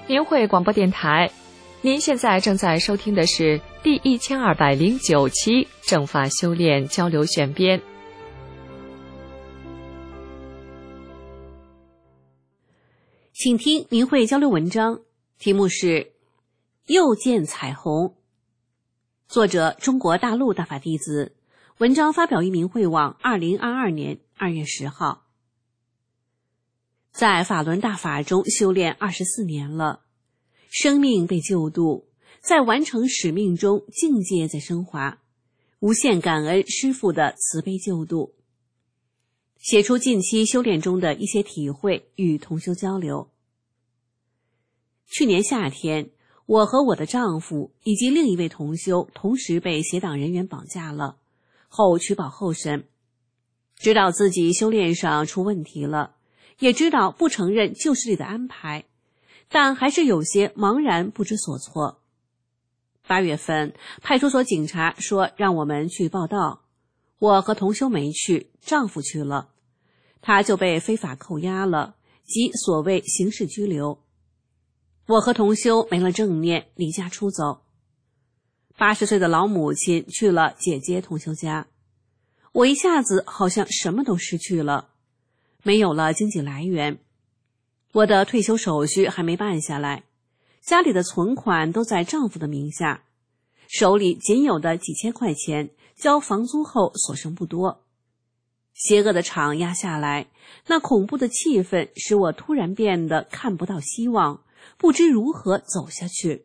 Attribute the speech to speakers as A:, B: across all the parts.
A: 明慧广播电台，您现在正在收听的是第1209期正法修炼交流选编。
B: 请听明慧交流文章，题目是又见彩虹，作者中国大陆大法弟子，文章发表于明慧网2022年2月10号。在法轮大法中修炼24年了，生命被救度，在完成使命中境界在升华，无限感恩师父的慈悲救度。写出近期修炼中的一些体会与同修交流。去年夏天，我和我的丈夫以及另一位同修同时被邪党人员绑架了，后取保候审。知道自己修炼上出问题了，也知道不承认旧势力的安排，但还是有些茫然不知所措。8月份，派出所警察说让我们去报到，我和同修没去，丈夫去了，他就被非法扣押了，即所谓刑事拘留。我和同修没了正念，离家出走。80岁的老母亲去了姐姐同修家，我一下子好像什么都失去了，没有了经济来源，我的退休手续还没办下来，家里的存款都在丈夫的名下，手里仅有的几千块钱，交房租后所剩不多。邪恶的场压下来，那恐怖的气氛使我突然变得看不到希望，不知如何走下去。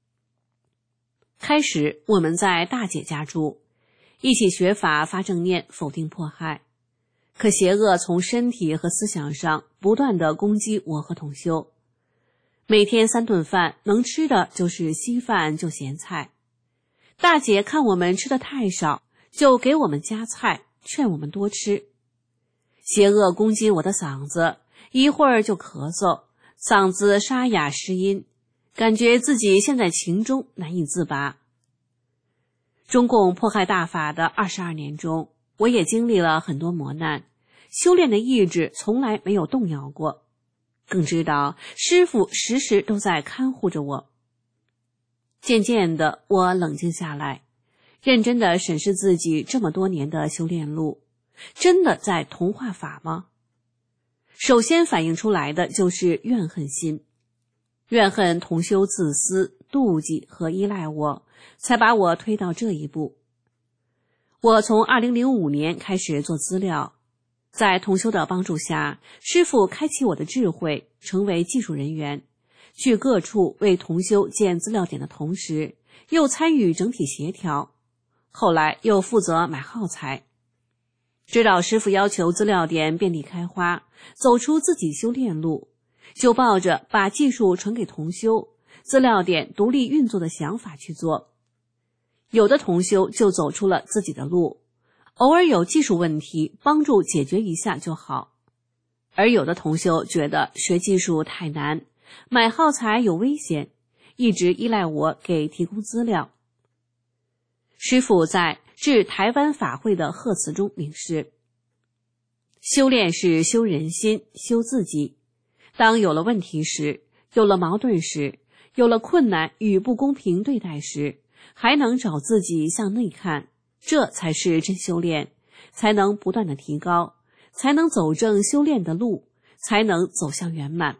B: 开始我们在大姐家住，一起学法发正念，否定迫害。可邪恶从身体和思想上不断地攻击我和同修。每天3顿饭，能吃的就是稀饭就咸菜。大姐看我们吃的太少，就给我们加菜，劝我们多吃。邪恶攻击我的嗓子，一会儿就咳嗽，嗓子沙哑失音，感觉自己陷在情中难以自拔。中共迫害大法的22年中，我也经历了很多磨难，修炼的意志从来没有动摇过，更知道师父时时都在看护着我。渐渐的，我冷静下来，认真地审视自己这么多年的修炼路，真的在同化法吗？首先反映出来的就是怨恨心，怨恨同修自私、妒忌和依赖我，才把我推到这一步。我从2005年开始做资料，在同修的帮助下，师父开启我的智慧，成为技术人员，去各处为同修建资料点的同时，又参与整体协调，后来又负责买耗材。知道师父要求资料点遍地开花，走出自己修炼路，就抱着把技术传给同修，资料点独立运作的想法去做。有的同修就走出了自己的路，偶尔有技术问题，帮助解决一下就好。而有的同修觉得学技术太难，买耗材有危险，一直依赖我给提供资料。师父在致台湾法会的贺词中明示，修炼是修人心，修自己。当有了问题时，有了矛盾时，有了困难与不公平对待时，还能找自己向内看，这才是真修炼，才能不断的提高，才能走正修炼的路，才能走向圆满。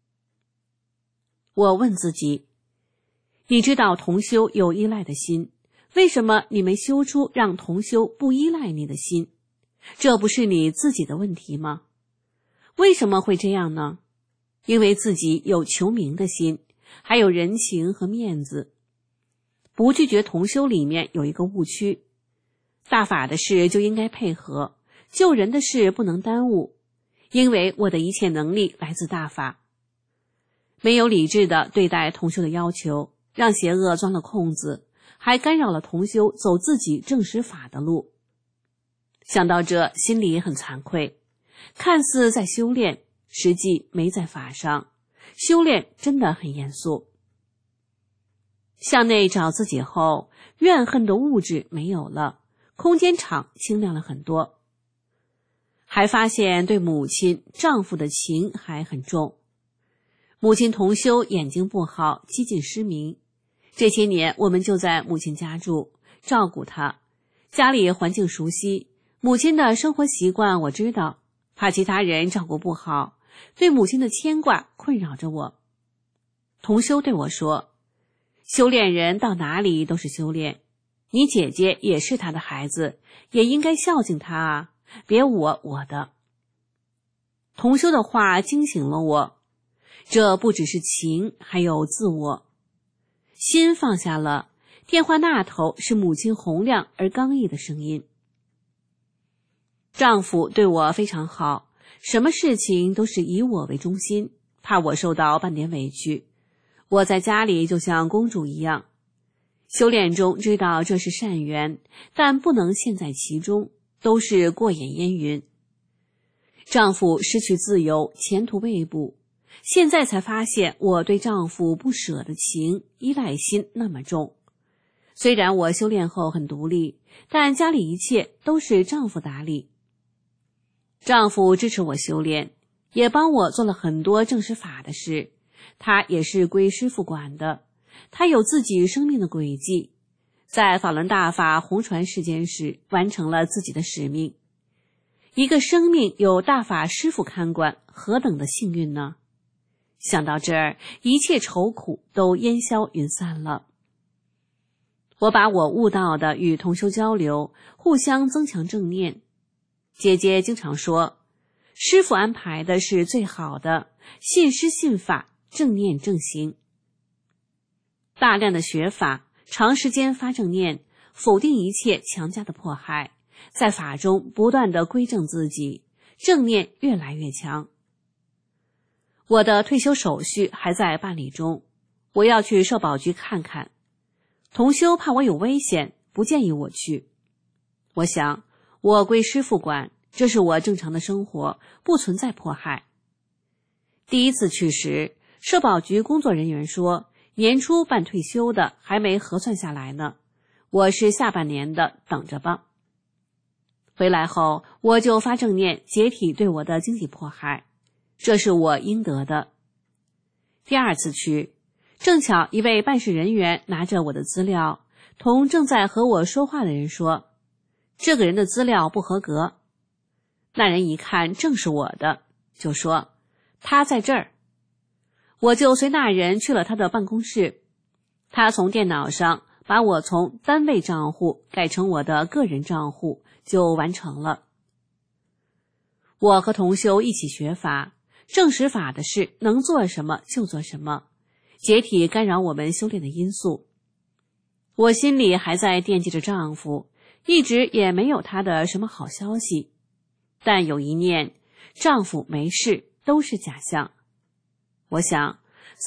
B: 我问自己，你知道同修有依赖的心，为什么你没修出让同修不依赖你的心？这不是你自己的问题吗？为什么会这样呢？因为自己有求名的心，还有人情和面子。不拒绝同修里面有一个误区，大法的事就应该配合，救人的事不能耽误，因为我的一切能力来自大法。没有理智的对待同修的要求，让邪恶钻了空子，还干扰了同修走自己正实法的路。想到这，心里很惭愧，看似在修炼，实际没在法上，修炼真的很严肃。向内找自己后，怨恨的物质没有了，空间场清亮了很多。还发现对母亲、丈夫的情还很重。 母亲同修眼睛不好，几近失明。这些年我们就在母亲家住，照顾她。家里环境熟悉，母亲的生活习惯我知道，怕其他人照顾不好，对母亲的牵挂困扰着我。同修对我说，修炼人到哪里都是修炼，你姐姐也是她的孩子，也应该孝敬她啊，别我的。同修的话惊醒了我，这不只是情，还有自我。心放下了，电话那头是母亲洪亮而刚毅的声音。丈夫对我非常好，什么事情都是以我为中心，怕我受到半点委屈。我在家里就像公主一样。修炼中知道这是善缘，但不能陷在其中，都是过眼烟云。丈夫失去自由，前途未卜，现在才发现我对丈夫不舍的情，依赖心那么重。虽然我修炼后很独立，但家里一切都是丈夫打理。丈夫支持我修炼，也帮我做了很多正实法的事，他也是归师父管的，他有自己生命的轨迹，在法轮大法红传世间时完成了自己的使命。一个生命有大法师父看管，何等的幸运呢？想到这儿，一切愁苦都烟消云散了。我把我悟到的与同修交流，互相增强正念。姐姐经常说，师父安排的是最好的，信师信法，正念正行。大量的学法，长时间发正念，否定一切强加的迫害，在法中不断地归正自己，正念越来越强。我的退休手续还在办理中，我要去社保局看看。同修怕我有危险，不建议我去。我想，我归师父管，这是我正常的生活，不存在迫害。第一次去时，社保局工作人员说，年初办退休的还没核算下来呢，我是下半年的，等着吧。回来后，我就发正念，解体对我的经济迫害，这是我应得的。第二次去，正巧一位办事人员拿着我的资料，同正在和我说话的人说，这个人的资料不合格。那人一看正是我的，就说，他在这儿。我就随那人去了他的办公室，他从电脑上把我从单位账户改成我的个人账户，就完成了。我和同修一起学法，正实法的事能做什么就做什么，解体干扰我们修炼的因素。我心里还在惦记着丈夫，一直也没有他的什么好消息，但有一念，丈夫没事，都是假象。我想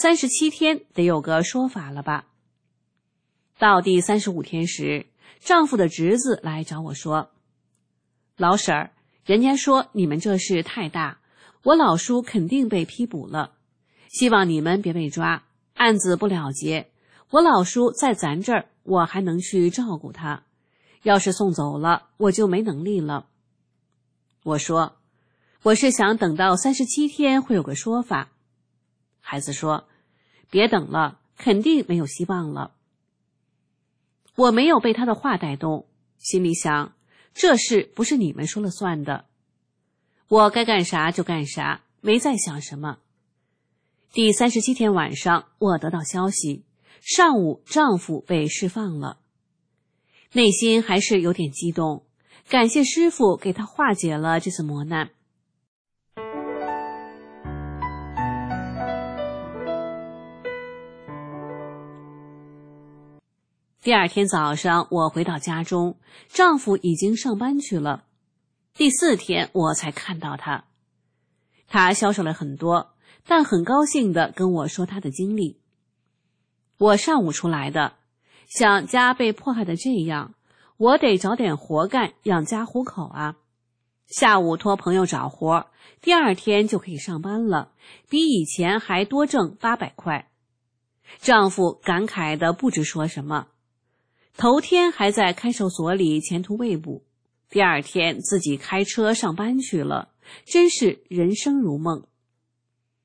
B: 37天得有个说法了吧。到第35天时，丈夫的侄子来找我说，老婶儿，人家说你们这事太大，我老叔肯定被批捕了，希望你们别被抓，案子不了结，我老叔在咱这儿，我还能去照顾他，要是送走了，我就没能力了。我说，我是想等到37天会有个说法。孩子说，别等了，肯定没有希望了。我没有被他的话带动，心里想，这事不是你们说了算的。我该干啥就干啥，没再想什么。第37天晚上，我得到消息，上午丈夫被释放了。内心还是有点激动，感谢师父给他化解了这次磨难。第二天早上，我回到家中，丈夫已经上班去了。第4天我才看到他。他消瘦了很多，但很高兴地跟我说他的经历。我上午出来的，像家被迫害的这样，我得找点活干养家糊口啊。下午托朋友找活，第2天就可以上班了，比以前还多挣800块。丈夫感慨的不知说什么。头天还在看守所里前途未卜，第2天自己开车上班去了，真是人生如梦。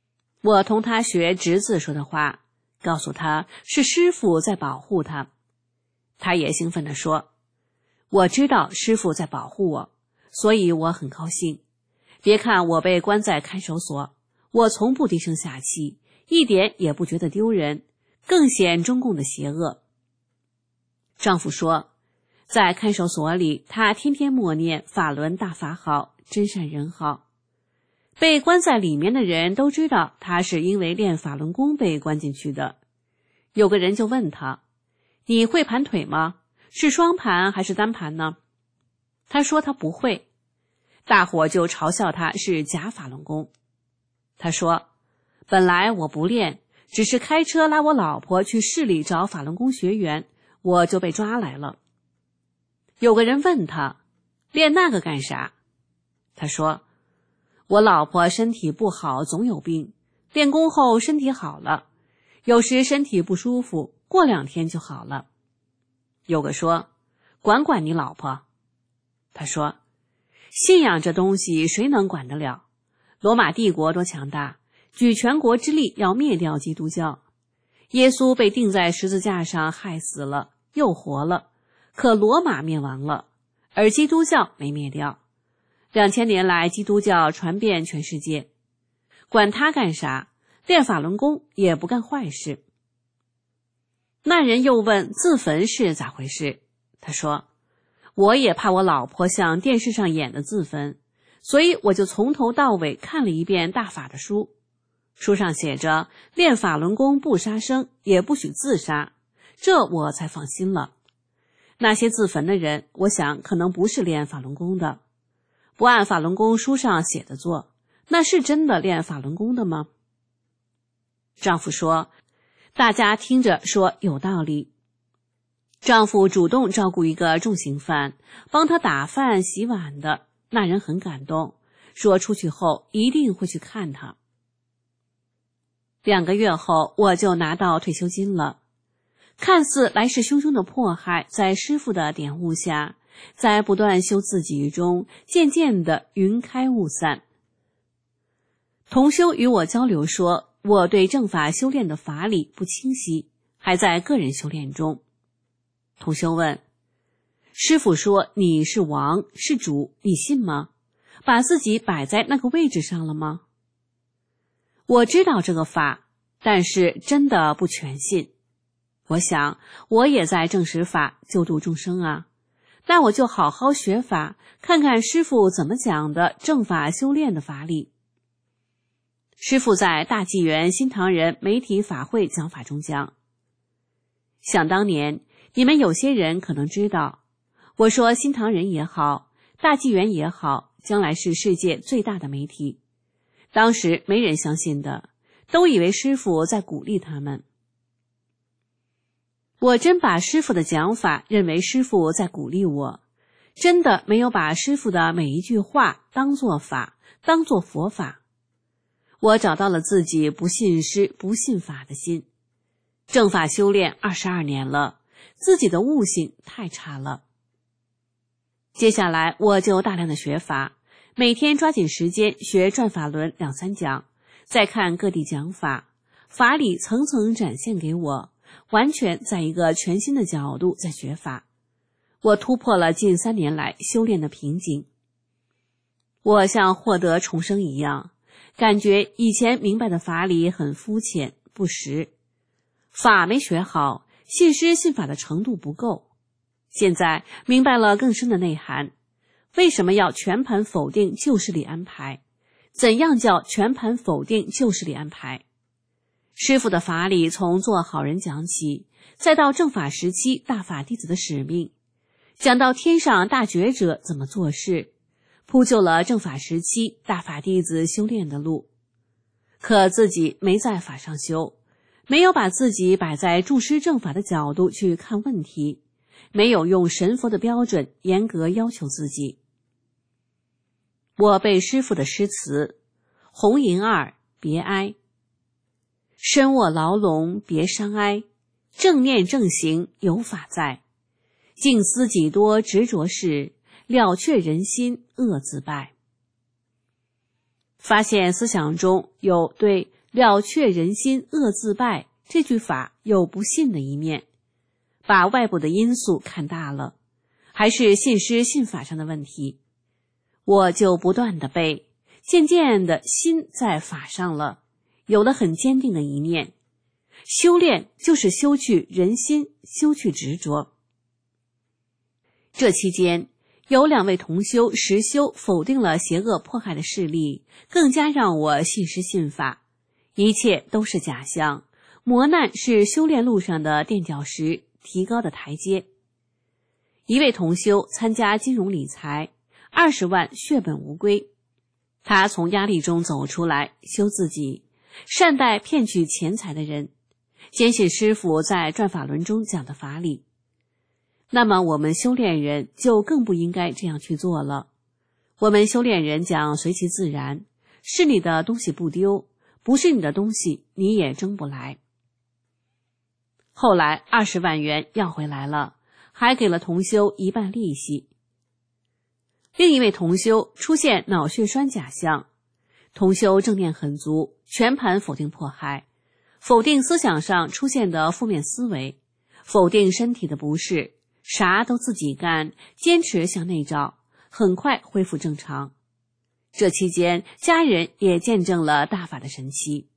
B: 我同他学侄子说的话，告诉他是师父在保护他。他也兴奋地说，我知道师父在保护我，所以我很高兴。别看我被关在看守所，我从不低声下气，一点也不觉得丢人，更显中共的邪恶。丈夫说，在看守所里，他天天默念法轮大法好，真善人好。被关在里面的人都知道他是因为练法轮功被关进去的。有个人就问他，你会盘腿吗？是双盘还是单盘呢？他说他不会。大伙就嘲笑他是假法轮功。他说，本来我不练，只是开车拉我老婆去市里找法轮功学员，我就被抓来了。有个人问他，练那个干啥？他说，我老婆身体不好，总有病，练功后身体好了，有时身体不舒服，过2天就好了。有个说，管管你老婆。他说，信仰这东西谁能管得了？罗马帝国多强大，举全国之力要灭掉基督教。耶稣被钉在十字架上害死了，又活了，可罗马灭亡了，而基督教没灭掉。2000年来，基督教传遍全世界，管他干啥？练法轮功也不干坏事。那人又问自焚是咋回事？他说，我也怕我老婆像电视上演的自焚，所以我就从头到尾看了一遍大法的书。书上写着练法轮功不杀生，也不许自杀，这我才放心了。那些自焚的人，我想可能不是练法轮功的。不按法轮功书上写的做，那是真的练法轮功的吗？丈夫说，大家听着说有道理。丈夫主动照顾一个重刑犯，帮他打饭洗碗的，那人很感动，说出去后一定会去看他。2个月后，我就拿到退休金了。看似来势汹汹的迫害，在师父的点悟下，在不断修自己中，渐渐的云开雾散。同修与我交流说，我对正法修炼的法理不清晰，还在个人修炼中。同修问，师父说你是王是主，你信吗？把自己摆在那个位置上了吗？我知道这个法，但是真的不全信。我想我也在证实法，救度众生啊，那我就好好学法，看看师父怎么讲的正法修炼的法理。师父在大纪元新唐人媒体法会讲法中讲，想当年你们有些人可能知道，我说新唐人也好，大纪元也好，将来是世界最大的媒体。当时没人相信的，都以为师父在鼓励他们。我真把师父的讲法认为师父在鼓励我，真的没有把师父的每一句话当作法，当作佛法。我找到了自己不信师不信法的心。正法修炼22年了，自己的悟性太差了。接下来我就大量的学法，每天抓紧时间学转法轮2、3讲，再看各地讲法，法理层层展现给我，完全在一个全新的角度在学法。我突破了近3年来修炼的瓶颈。我像获得重生一样，感觉以前明白的法理很肤浅不实，法没学好，信师信法的程度不够。现在明白了更深的内涵，为什么要全盘否定旧势力安排？怎样叫全盘否定旧势力安排？师父的法理从做好人讲起，再到正法时期大法弟子的使命，讲到天上大觉者怎么做事，铺就了正法时期大法弟子修炼的路。可自己没在法上修，没有把自己摆在助师正法的角度去看问题，没有用神佛的标准严格要求自己。我背师父的诗词，红银二别哀，身卧牢笼别伤哀，正念正行有法在，静思己多执着事，了却人心恶自败。发现思想中有对了却人心恶自败这句法有不信的一面，把外部的因素看大了，还是信师信法上的问题。我就不断的背，渐渐的心在法上了，有了很坚定的一念。修炼就是修去人心，修去执着。这期间有2位同修实修否定了邪恶迫害的势力，更加让我信师信法，一切都是假象，磨难是修炼路上的垫脚石，提高的台阶。一位同修参加金融理财，20万血本无归，他从压力中走出来，修自己，善待骗取钱财的人，坚信师父在转法轮中讲的法理。那么我们修炼人就更不应该这样去做了。我们修炼人讲随其自然，是你的东西不丢，不是你的东西你也争不来。后来20万元要回来了，还给了同修1半利息。另一位同修出现脑血栓假象，同修正念很足，全盘否定迫害，否定思想上出现的负面思维，否定身体的不适，啥都自己干，坚持向内照，很快恢复正常。这期间家人也见证了大法的神奇。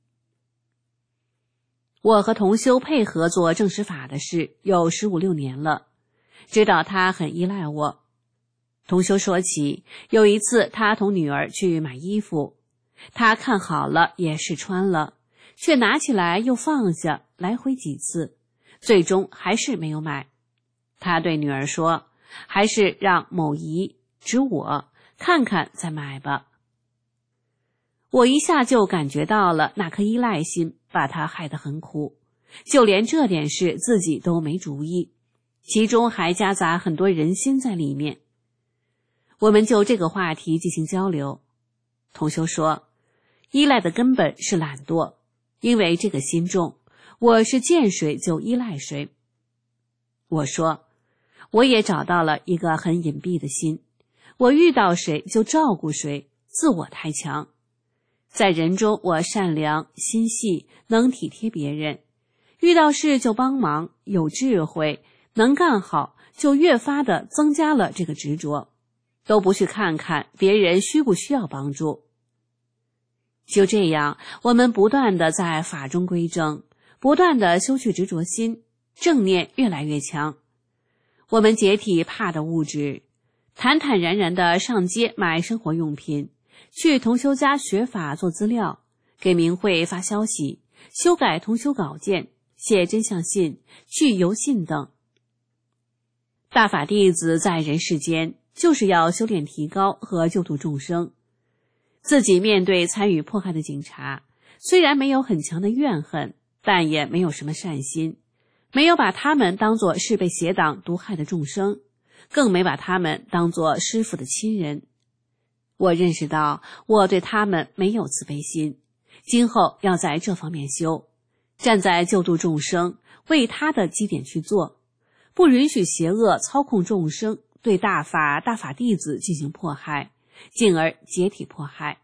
B: 我和同修配合做正实法的事有15、16年了，知道他很依赖我。同修说起，有一次他同女儿去买衣服，他看好了也试穿了，却拿起来又放下，来回几次，最终还是没有买。他对女儿说，还是让某姨指我看看再买吧。我一下就感觉到了那颗依赖心把他害得很苦，就连这点事自己都没主意，其中还夹杂很多人心在里面。我们就这个话题进行交流。同修说，依赖的根本是懒惰，因为这个心重，我是见谁就依赖谁。我说，我也找到了一个很隐蔽的心，我遇到谁就照顾谁，自我太强。在人中我善良心细，能体贴别人，遇到事就帮忙，有智慧，能干好，就越发的增加了这个执着，都不去看看别人需不需要帮助。就这样，我们不断的在法中归正，不断的修去执着心，正念越来越强。我们解体怕的物质，坦坦然然的上街买生活用品，去同修家学法做资料，给明慧发消息，修改同修稿件，写真相信，去邮信等。大法弟子在人世间就是要修炼提高和救度众生。自己面对参与迫害的警察，虽然没有很强的怨恨，但也没有什么善心，没有把他们当作是被邪党毒害的众生，更没把他们当作师父的亲人。我认识到我对他们没有慈悲心，今后要在这方面修，站在救度众生为他的基点去做，不允许邪恶操控众生，对大法弟子进行迫害，进而解体迫害。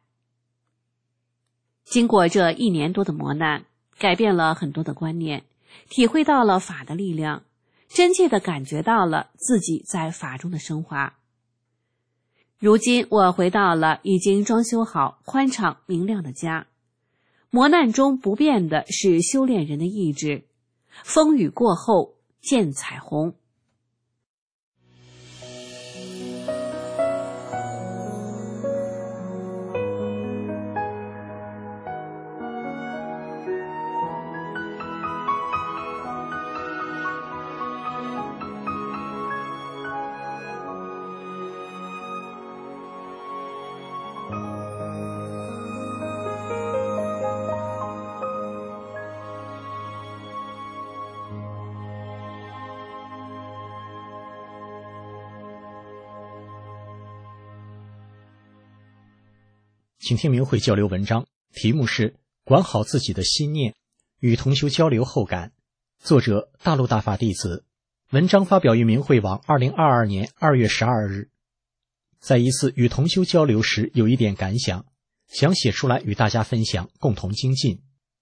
B: 经过这1年多的磨难，改变了很多的观念，体会到了法的力量，真切地感觉到了自己在法中的升华。如今我回到了已经装修好宽敞明亮的家，磨难中不变的是修炼人的意志，风雨过后见彩虹。
C: 请听明慧交流文章，题目是管好自己的心念，与同修交流后感，作者大陆大法弟子，文章发表于明慧网2022年2月12日。在一次与同修交流时有一点感想，想写出来与大家分享，共同精进。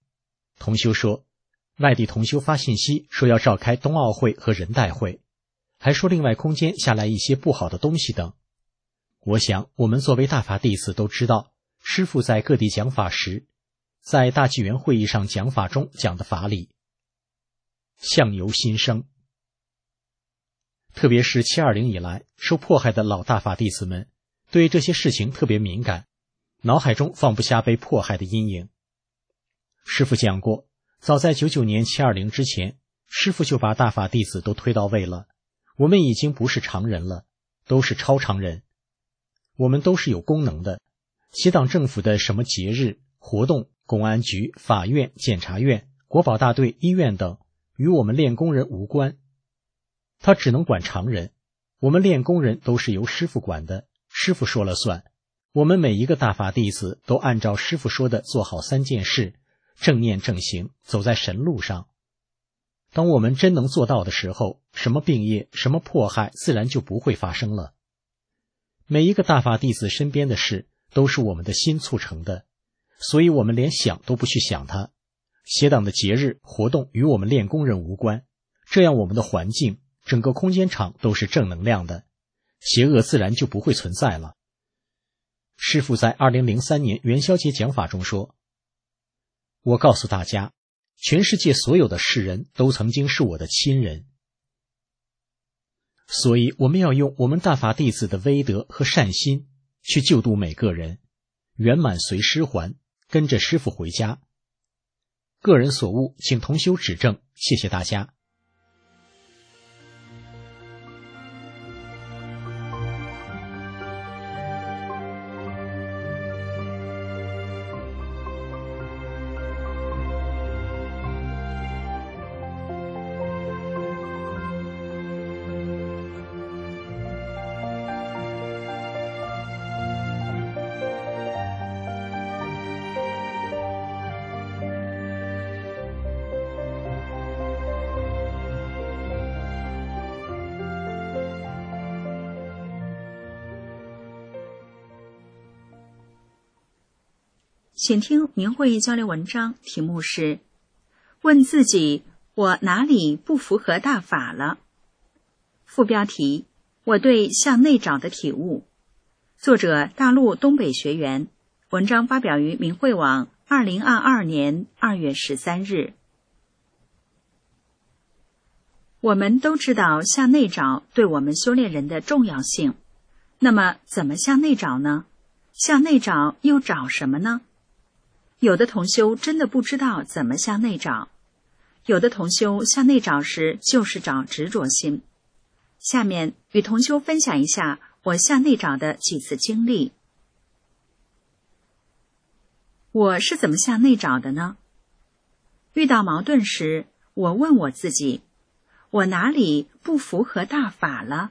C: 同修说，外地同修发信息说要召开冬奥会和人代会，还说另外空间下来一些不好的东西等。我想我们作为大法弟子都知道，师父在各地讲法时，在大纪元会议上讲法中讲的法理相由心生。特别是720以来受迫害的老大法弟子们对这些事情特别敏感，脑海中放不下被迫害的阴影。师父讲过，早在99年720之前，师父就把大法弟子都推到位了，我们已经不是常人了，都是超常人，我们都是有功能的。协党政府的什么节日、活动、公安局、法院、检察院、国保大队、医院等，与我们练功人无关，他只能管常人。我们练功人都是由师父管的，师父说了算。我们每一个大法弟子都按照师父说的做好3件事，正念正行，走在神路上。当我们真能做到的时候，什么病业、什么迫害自然就不会发生了。每一个大法弟子身边的事都是我们的心促成的，所以我们连想都不去想它。协党的节日活动与我们练功人无关，这样我们的环境整个空间场都是正能量的，邪恶自然就不会存在了。师父在2003年元宵节讲法中说，我告诉大家，全世界所有的世人都曾经是我的亲人，所以我们要用我们大法弟子的威德和善心去救度每个人，圆满随师还，跟着师父回家。个人所悟，请同修指正，谢谢大家。
D: 请听明慧交流文章，题目是问自己，我哪里不符合大法了？副标题，我对向内找的体悟。作者大陆东北学员，文章发表于明慧网2022年2月13日。我们都知道向内找对我们修炼人的重要性，那么怎么向内找呢？向内找又找什么呢？有的同修真的不知道怎么向内找，有的同修向内找时就是找执着心。下面与同修分享一下我向内找的几次经历。我是怎么向内找的呢？遇到矛盾时，我问我自己，我哪里不符合大法了？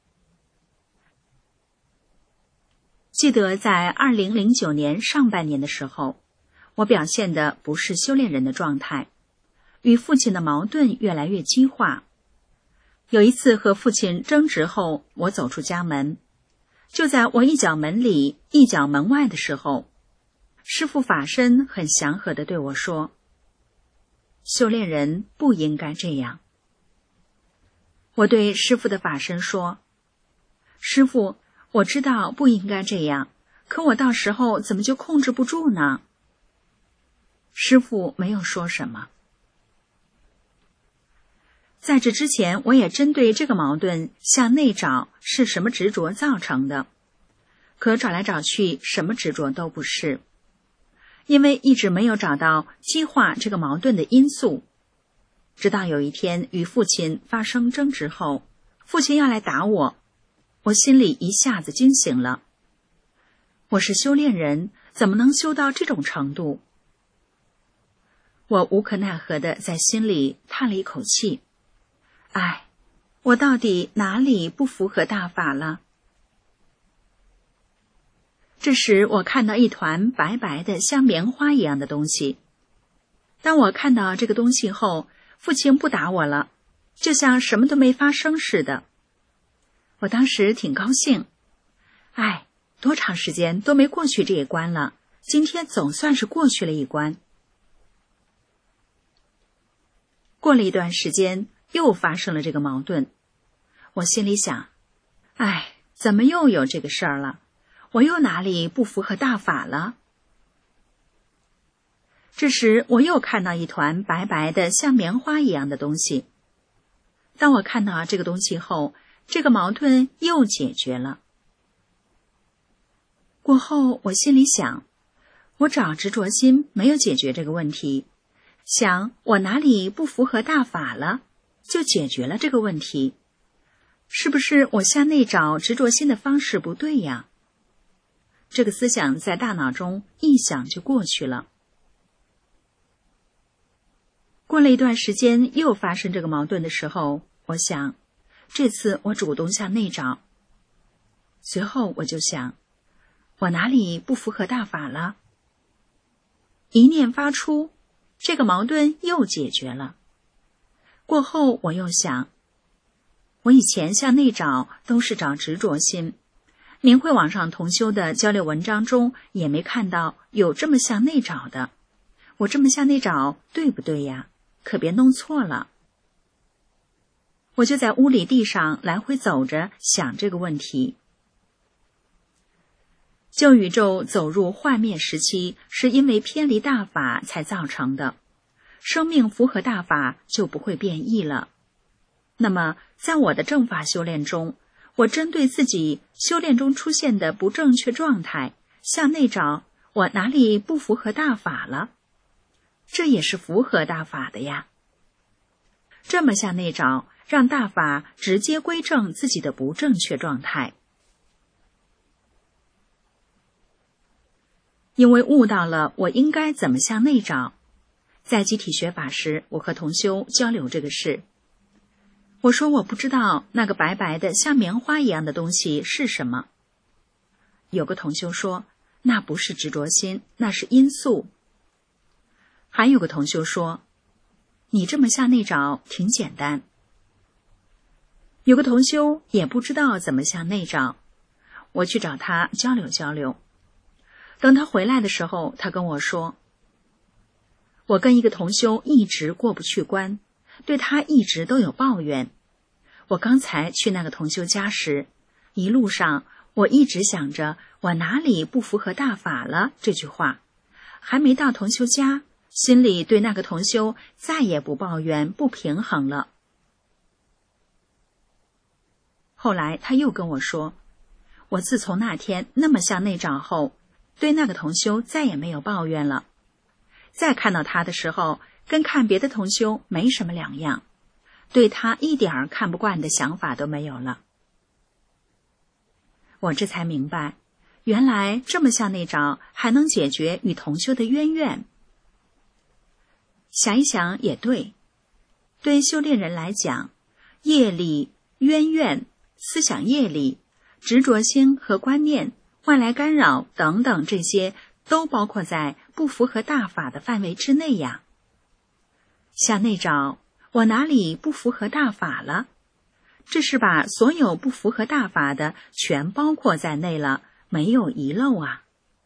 D: 记得在2009年上半年的时候，我表现的不是修炼人的状态，与父亲的矛盾越来越激化。有一次和父亲争执后，我走出家门，就在我一脚门里一脚门外的时候，师父法身很祥和地对我说，修炼人不应该这样。我对师父的法身说，师父，我知道不应该这样，可我到时候怎么就控制不住呢？师父没有说什么。在这之前，我也针对这个矛盾向内找是什么执着造成的，可找来找去什么执着都不是，因为一直没有找到激化这个矛盾的因素。直到有一天与父亲发生争执后，父亲要来打我，我心里一下子惊醒了。我是修炼人，怎么能修到这种程度？我无可奈何地在心里叹了一口气，唉，我到底哪里不符合大法了？这时我看到一团白白的像棉花一样的东西。当我看到这个东西后，父亲不打我了，就像什么都没发生似的。我当时挺高兴，唉，多长时间都没过去这一关了，今天总算是过去了一关。 过了一段时间，又发生了这个矛盾。我心里想，怎么又有这个事儿了？我又哪里不符合大法了？这时我又看到一团白白的像棉花一样的东西。当我看到这个东西后，这个矛盾又解决了。过后我心里想，我找执着心没有解决这个问题，想我哪里不符合大法了，就解决了这个问题。是不是我向内找执着心的方式不对呀？这个思想在大脑中一想就过去了。过了一段时间，又发生这个矛盾的时候，我想，这次我主动向内找。随后我就想，我哪里不符合大法了？一念发出，这个矛盾又解决了。过后我又想，我以前向内找都是找执着心，明慧网上同修的交流文章中也没看到有这么向内找的，我这么向内找对不对呀？可别弄错了。我就在屋里地上来回走着，想这个问题。旧宇宙走入幻灭时期，是因为偏离大法才造成的，生命符合大法就不会变异了。那么在我的正法修炼中，我针对自己修炼中出现的不正确状态，向内找，我哪里不符合大法了？这也是符合大法的呀。这么向内找，让大法直接归正自己的不正确状态。因为悟到了我应该怎么向内找，在集体学法时，我和同修交流这个事。我说我不知道那个白白的像棉花一样的东西是什么。有个同修说，那不是执着心，那是因素。还有个同修说，你这么向内找挺简单。有个同修也不知道怎么向内找，我去找他交流交流。等他回来的时候，他跟我说，我跟一个同修一直过不去关，对他一直都有抱怨。我刚才去那个同修家时，一路上我一直想着我哪里不符合大法了这句话，还没到同修家，心里对那个同修再也不抱怨不平衡了。后来他又跟我说，我自从那天那么向内找后，对那个同修再也没有抱怨了。再看到他的时候，跟看别的同修没什么两样，对他一点看不惯的想法都没有了。我这才明白，原来这么向内找还能解决与同修的渊源。想一想也对，对修炼人来讲，业力、渊源、思想业力、执着心和观念、外来干扰等等，这些都包括在不符合大法的范围之内呀。向内找，我哪里不符合大法了？这是把所有不符合大法的全包括在内了，没有遗漏啊。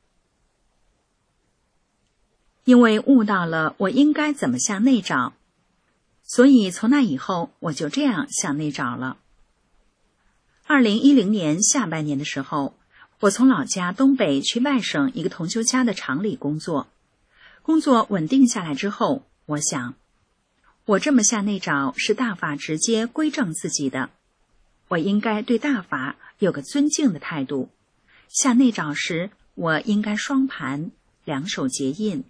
D: 因为悟到了我应该怎么向内找，所以从那以后我就这样向内找了。2010年下半年的时候，我从老家东北去外省一个同修家的厂里工作。工作稳定下来之后，我想，我这么向内找是大法直接归正自己的，我应该对大法有个尊敬的态度。向内找时，我应该双盘，两手结印。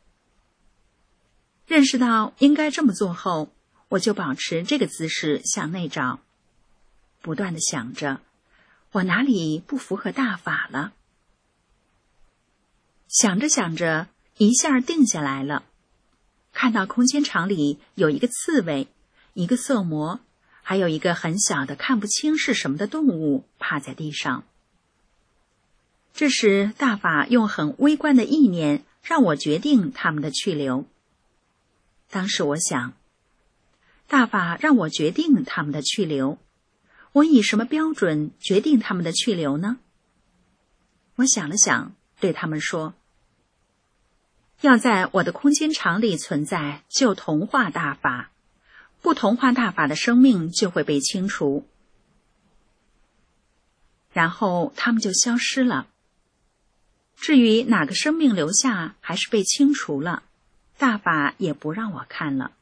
D: 认识到应该这么做后，我就保持这个姿势向内找，不断地想着，我哪里不符合大法了？想着想着，一下定下来了。看到空间场里有一个刺猬，一个色魔，还有一个很小的看不清是什么的动物趴在地上。这时大法用很微观的意念让我决定他们的去留。当时我想，大法让我决定他们的去留，我以什么标准决定他们的去留呢？我想了想，对他们说，要在我的空间场里存在，就同化大法， 不同化大法的生命就会被清除，然后他们就消失了。至于哪个生命留下还是被清除了，大法也不让我看了。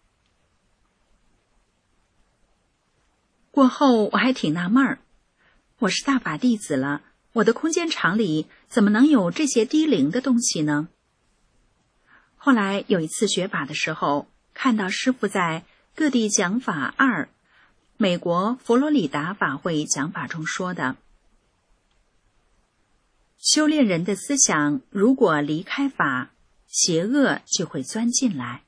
D: 过后我还挺纳闷儿，我是大法弟子了，我的空间场里怎么能有这些低灵的东西呢？后来有一次学法的时候，看到师父在各地讲法2美国佛罗里达法会讲法中说的，修炼人的思想如果离开法，邪恶就会钻进来。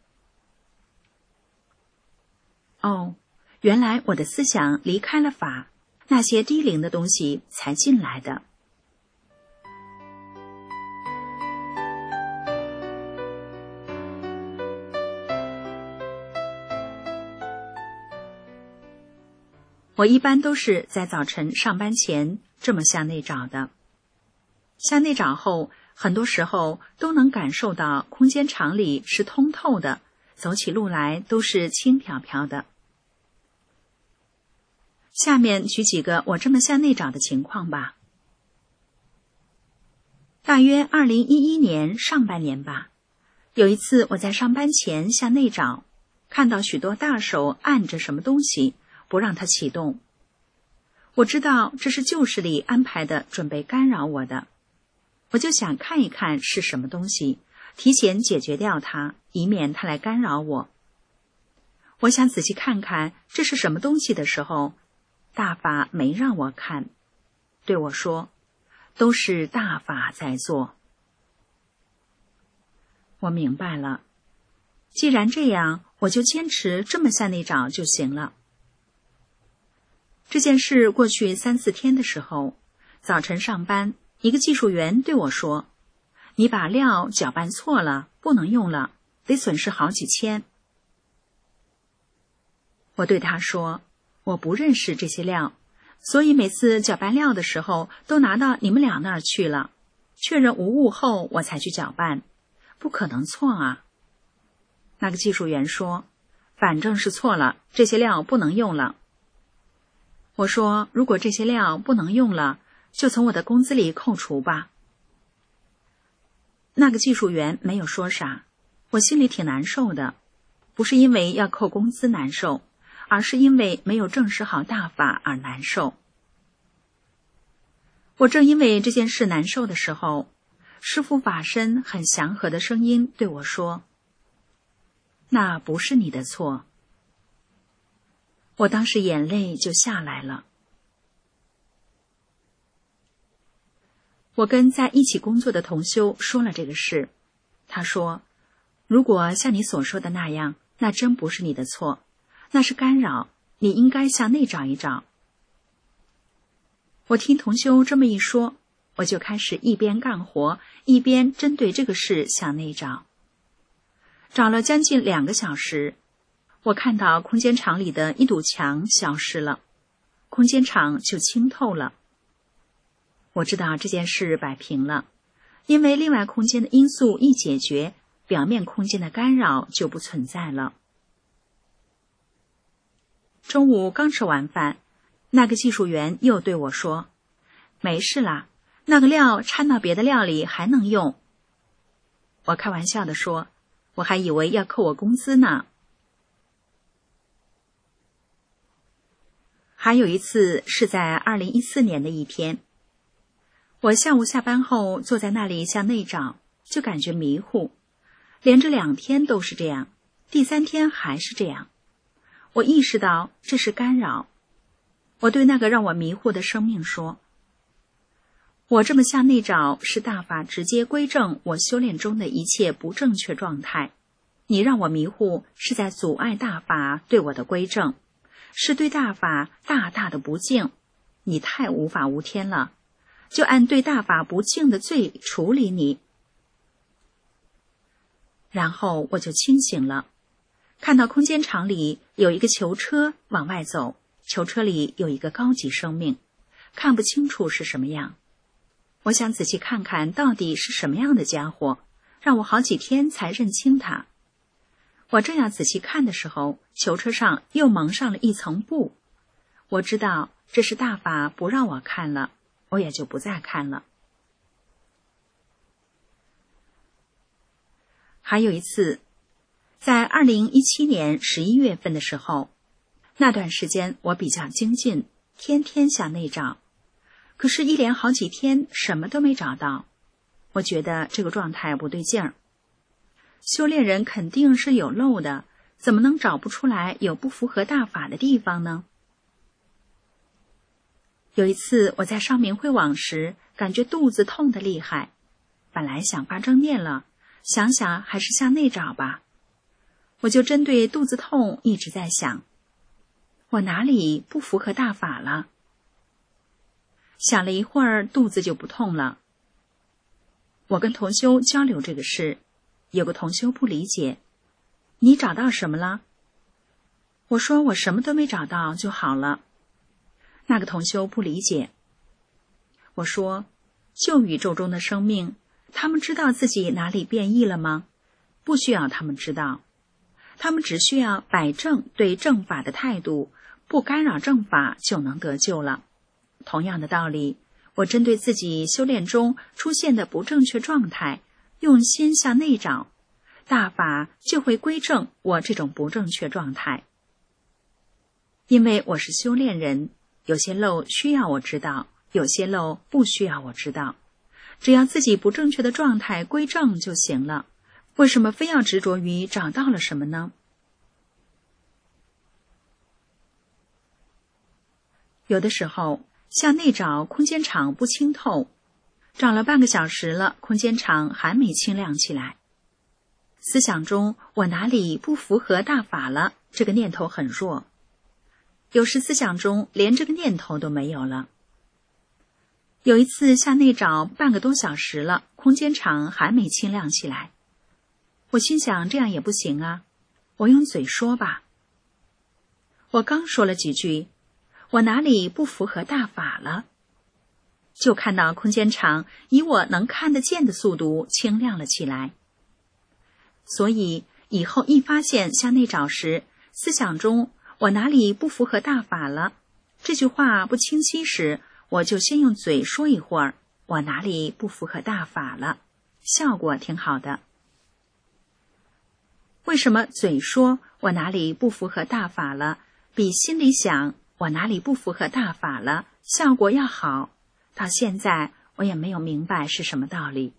D: 哦，原来我的思想离开了法，那些低灵的东西才进来的。我一般都是在早晨上班前这么向内找的。向内找后，很多时候都能感受到空间场里是通透的，走起路来都是轻飘飘的。下面举几个我这么向内找的情况吧。大约2011年上半年吧，有一次我在上班前向内找，看到许多大手按着什么东西，不让它启动。我知道这是旧时里安排的，准备干扰我的。我就想看一看是什么东西，提前解决掉它，以免它来干扰我。我想仔细看看这是什么东西的时候，大法没让我看，对我说，都是大法在做。我明白了，既然这样，我就坚持这么向内找就行了。这件事过去3、4天的时候，早晨上班，一个技术员对我说，你把料搅拌错了，不能用了，得损失好几千。我对他说，我不认识这些料，所以每次搅拌料的时候都拿到你们俩那儿去了，确认无误后我才去搅拌，不可能错啊。那个技术员说，反正是错了，这些料不能用了。我说，如果这些料不能用了，就从我的工资里扣除吧。那个技术员没有说啥，我心里挺难受的，不是因为要扣工资难受，而是因为没有证实好大法而难受。我正因为这件事难受的时候，师父法身很祥和的声音对我说，那不是你的错。我当时眼泪就下来了。我跟在一起工作的同修说了这个事，他说，如果像你所说的那样，那真不是你的错，那是干扰，你应该向内找一找。我听同修这么一说，我就开始一边干活，一边针对这个事向内找。找了将近2个小时，我看到空间场里的一堵墙消失了，空间场就清透了。我知道这件事摆平了，因为另外空间的因素一解决，表面空间的干扰就不存在了。中午刚吃完饭，那个技术员又对我说，没事啦，那个料掺到别的料里还能用。我开玩笑地说，我还以为要扣我工资呢。还有一次是在2014年的一天，我下午下班后坐在那里向内找，就感觉迷糊，连着2天都是这样，第3天还是这样。我意识到这是干扰，我对那个让我迷糊的生命说，我这么向内找是大法直接归正我修炼中的一切不正确状态，你让我迷糊是在阻碍大法对我的归正，是对大法大大的不敬，你太无法无天了，就按对大法不敬的罪处理你。然后我就清醒了，看到空间场里有一个囚车往外走，囚车里有一个高级生命，看不清楚是什么样。我想仔细看看到底是什么样的家伙，让我好几天才认清他。 我正要仔细看的时候，囚车上又蒙上了一层布。我知道这是大法不让我看了，我也就不再看了。还有一次，在2017年11月份的时候，那段时间我比较精进，天天向内找，可是一连好几天什么都没找到。我觉得这个状态不对劲儿。修炼人肯定是有漏的，怎么能找不出来有不符合大法的地方呢？有一次我在上明慧网时，感觉肚子痛得厉害，本来想发正念了，想想还是向内找吧。我就针对肚子痛一直在想，我哪里不符合大法了？想了一会儿，肚子就不痛了。我跟同修交流这个事，有个同修不理解，你找到什么了？我说我什么都没找到就好了。那个同修不理解，我说旧宇宙中的生命，他们知道自己哪里变异了吗？不需要他们知道，他们只需要摆正对正法的态度，不干扰正法就能得救了。同样的道理，我针对自己修炼中出现的不正确状态，用心向内找，大法就会归正我这种不正确状态。因为我是修炼人，有些漏需要我知道，有些漏不需要我知道，只要自己不正确的状态归正就行了。为什么非要执着于找到了什么呢？有的时候向内找空间场不清透，找了半个小时了，空间场还没清亮起来。思想中我哪里不符合大法了，这个念头很弱。有时思想中连这个念头都没有了。有一次向内找半个多小时了，空间场还没清亮起来。我心想这样也不行啊，我用嘴说吧。我刚说了几句，我哪里不符合大法了，就看到空间场以我能看得见的速度清亮了起来。所以以后一发现向内找时，思想中我哪里不符合大法了，这句话不清晰时，我就先用嘴说一会儿，我哪里不符合大法了，效果挺好的。为什么嘴说我哪里不符合大法了，比心里想我哪里不符合大法了效果要好？到现在我也没有明白是什么道理。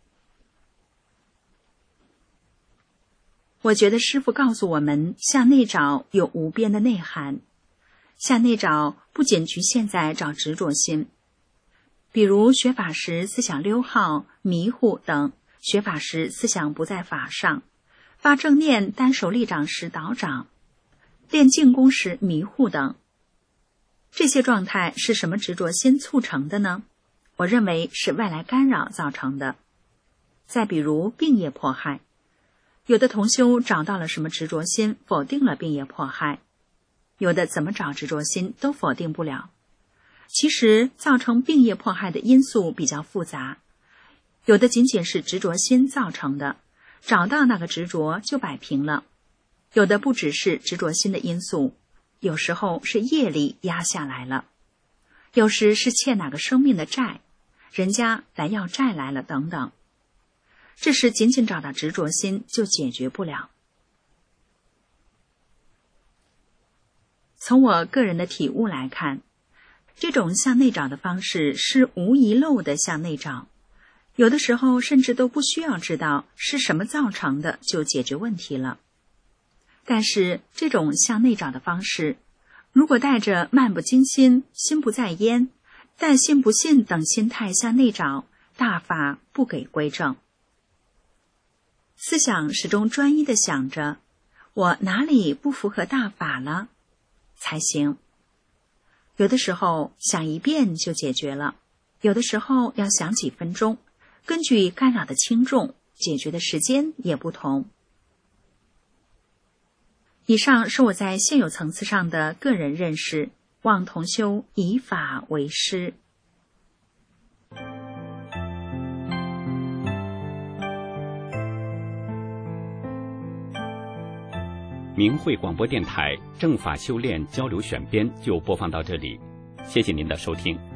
D: 我觉得师父告诉我们，向内找有无边的内涵。向内找不仅局限在找执着心，比如学法时思想溜号、迷糊等，学法时思想不在法上，发正念单手立掌时倒掌，练静功时迷糊等。这些状态是什么执着心促成的呢？我认为是外来干扰造成的。再比如病业迫害，有的同修找到了什么执着心，否定了病业迫害，有的怎么找执着心都否定不了。其实造成病业迫害的因素比较复杂，有的仅仅是执着心造成的，找到那个执着就摆平了；有的不只是执着心的因素，有时候是业力压下来了，有时是欠哪个生命的债，人家来要债来了等等。这时仅仅找到执着心就解决不了。从我个人的体悟来看，这种向内找的方式是无遗漏的向内找，有的时候甚至都不需要知道是什么造成的就解决问题了。但是这种向内找的方式，如果带着漫不经心、心不在焉、带信不信等心态向内找，大法不给归正。思想始终专一地想着我哪里不符合大法了才行。有的时候想一遍就解决了，有的时候要想几分钟，根据干扰的轻重，解决的时间也不同。以上是我在现有层次上的个人认识，望同修以法为师。
E: 明慧广播电台正法修炼交流选编就播放到这里，谢谢您的收听。